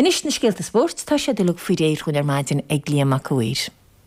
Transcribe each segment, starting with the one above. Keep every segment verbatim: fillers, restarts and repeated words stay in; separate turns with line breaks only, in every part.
Inis na scéalta sport tá sé dulug faoi réir chun ar maidin ag Liam Macuir.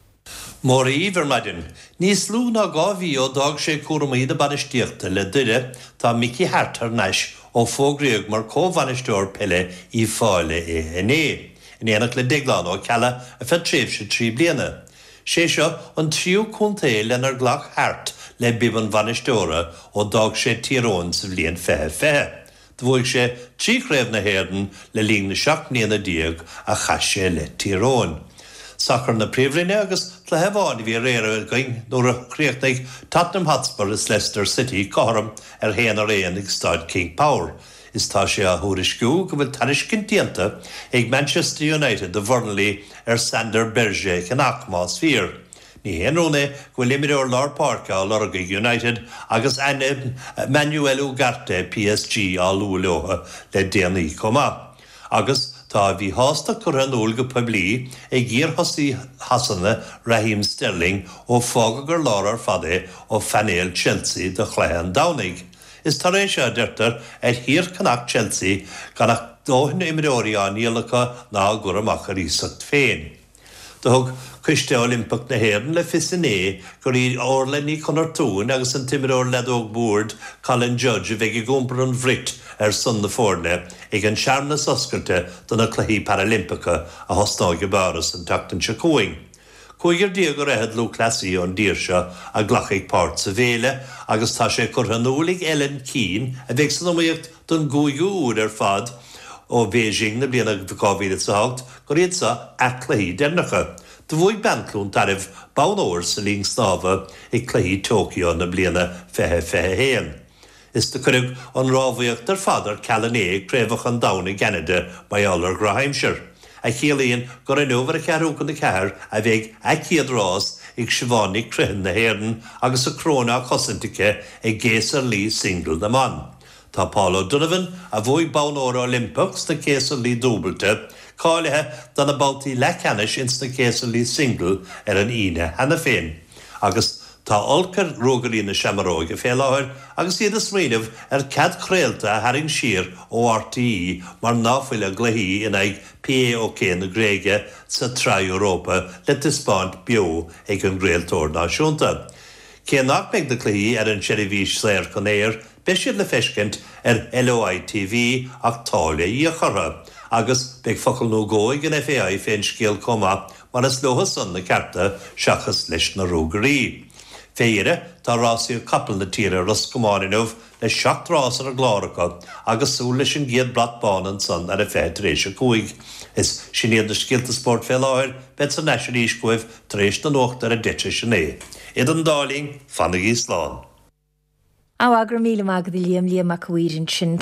Mór íver maidin, níos lú ná gáhí ó dag sé cuairmaí de banistíochta le duire tá Mickey Hart ar neis ó fógréag mar cóbhanisteoir pelle í fáile é ené. In éanach le deagláán ó cealla a fe tréimh sé trí bliana. Sé seo an tríú cúntaí lenar ghlach Hart le bib an bhanisteóra ó dag sé tíróin sa bhliain fethe fethe. Bhuaigh sé trí chréibh na héirden le líon na seach mbliana diaag a chas sé le tíróin. Sacr na príomhrinne agus le hebháin bhí réire going nóair a chríochtaigh Tottenham Hotspur is Leicester City cáram ar héan ar éan ag Stáid King Power. Is tá sé a thuairisciú go bhfuil tariscin dianta ag Manchester United de Burnley ar Sander Berge an achmás fír. Ní héanróna go bhfuil imireoir Lár Parca á Lorga United agus aine Manuel Ugarte P S G á Lualeocha le déanaí comá. Agus tá bhí hásta chur an úl go poiblí ag gír hosaí hasanna Raheem Sterling ó fága gur lár ar fada ó fanéil Chelsea de chléan Downing. Is tar éis sé deirtar ar hir cannach Chelsea ganach dóhin imireoirí an íalacha ná gur amach ar ísacht féin. Thug cuiste Olympic na héireann le fisané gur í orlaní chunar tún agus an timireoir ledóg búrd Colin Judge a bheith gompar an bhrit ar sun na fórne ag an searnas oscailte donna cluichí Paralympica a hostáige baras an tachtan se cóing. Cúigur díag go raibh lú clasaí ón dír seo a ghlachaigh páirt sa bhéile agus tá sé curthanúlaigh Ellen Keane a bheith san óíocht don gúigiú úr ar fad ó Beijing na bliana bhicáhíle sa hácht go réad sa aclaí dernacha. Do bhuaigh bantlún taibh bánóir sa líon snáfa ag cluichí Tokyo na bliana fethe fethe héan. Is de chuig an rábhaíocht ar fadar Callané créimhach an Downing Canada by Aller Grahamshire. A chéalaíonn gur an óhar a cearúcan na ceair a bheith aici rás ag siobhánaí cruithin na héireann agus a cróna chosantacha ag géasar lí single na man. Tá Paul O'Donovan a bhuaigh bánóir Olympics na céasar lí dúbalta, cáilethe don na baltaí lecanis ins na céasar lí single ar an ine hena féin. Agus tá olcar rógarí na seamaróig a fé láthir agus iad a smíanamh ar cad chréalta a haring siar ó R T E mar náfuil a gluichí in ag P A O K na Gréige sa trí Europa le dispáint bio ag an gréaltóir náisiúnta. Cé nach meid na gluichí ar an seirbhís sléir chun éir, be siad le feiscint ar L O I T V ach tála í a chorra, agus beag focail nó góig an F A I féin scéal comá mar is lochas san na carta seachas leis na rógarí. Féire tá rásaí capal na tíre ruscománinmh le seacht rásar a gláracha agus sú leis an géad blatbánan san ar a féit rééis a cúig. Is sinéad na scéalta sport fé láthir bet sa neisian íscuibh tréis na nócht ar a deite sinné. Iad an dáling fanna í slán.
Á agra míle mágad Liam Liam Macuir sin